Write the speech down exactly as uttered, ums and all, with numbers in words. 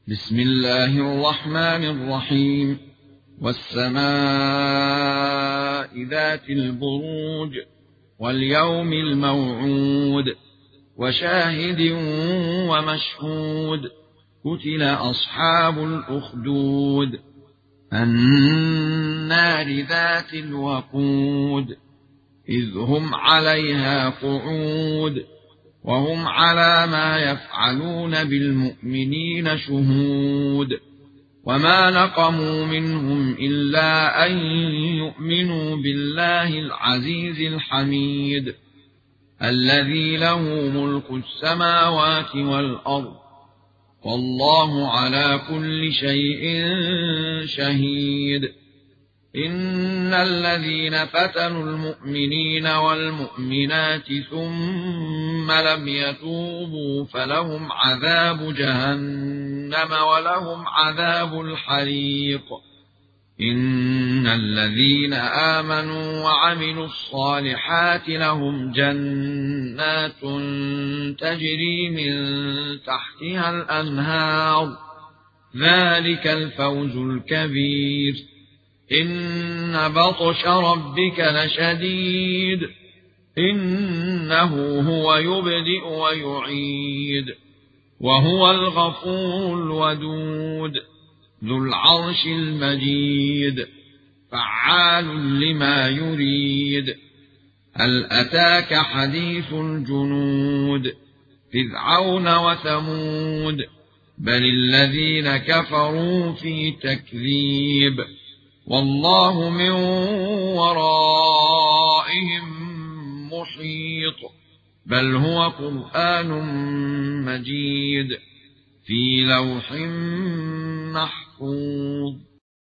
بسم الله الرحمن الرحيم. والسماء ذات البروج واليوم الموعود وشاهد ومشهود قتل أصحاب الأخدود النار ذات الوقود إذ هم عليها قعود وهم على ما يفعلون بالمؤمنين شهود وما نقموا منهم إلا أن يؤمنوا بالله العزيز الحميد الذي له ملك السماوات والأرض والله على كل شيء شهيد. إن الذين فتنوا المؤمنين والمؤمنات ثم لم يتوبوا فلهم عذاب جهنم ولهم عذاب الحريق. إن الذين آمنوا وعملوا الصالحات لهم جنات تجري من تحتها الأنهار ذلك الفوز الكبير. إن بطش ربك لشديد إنه هو يبدئ ويعيد وهو الغفور الودود ذو العرش المجيد فعال لما يريد. هل أتاك حديث الجنود فرعون وثمود بل الذين كفروا في تكذيب والله من ورائهم محيط بل هو قرآن مجيد في لوح محفوظ.